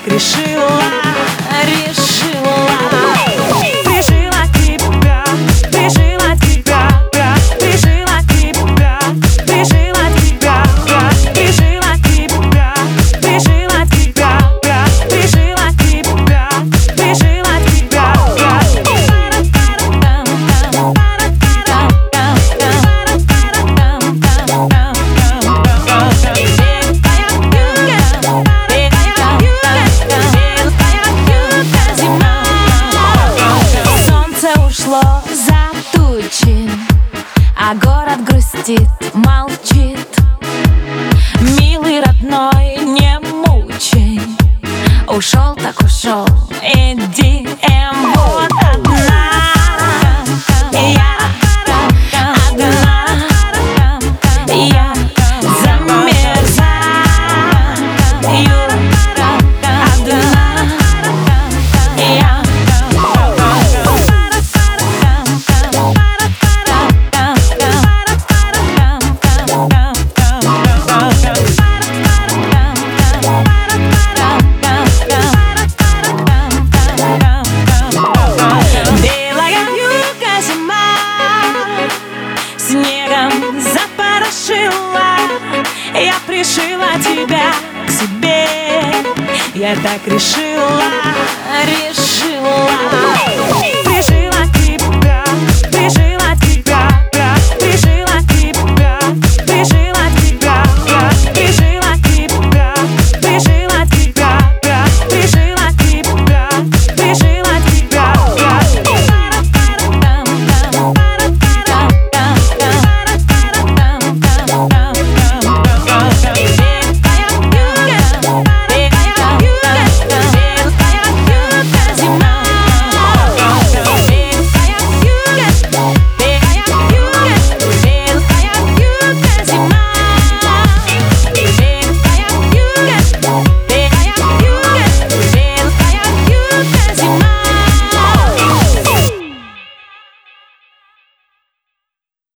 так решила, прижила тебя, прижила тебя, прижила тебя, прижила тебя, прижила тебя, прижила тебя, прижила тебя, прижила тебя. Ушло за тучи, а город грустит, молчит. Милый, родной, не мучай. Ушел так ушел, иди, вот одна. Я одна, я замерзаю. Одна, я. Снегом запорошила, я пришила тебя к себе. Я так решила.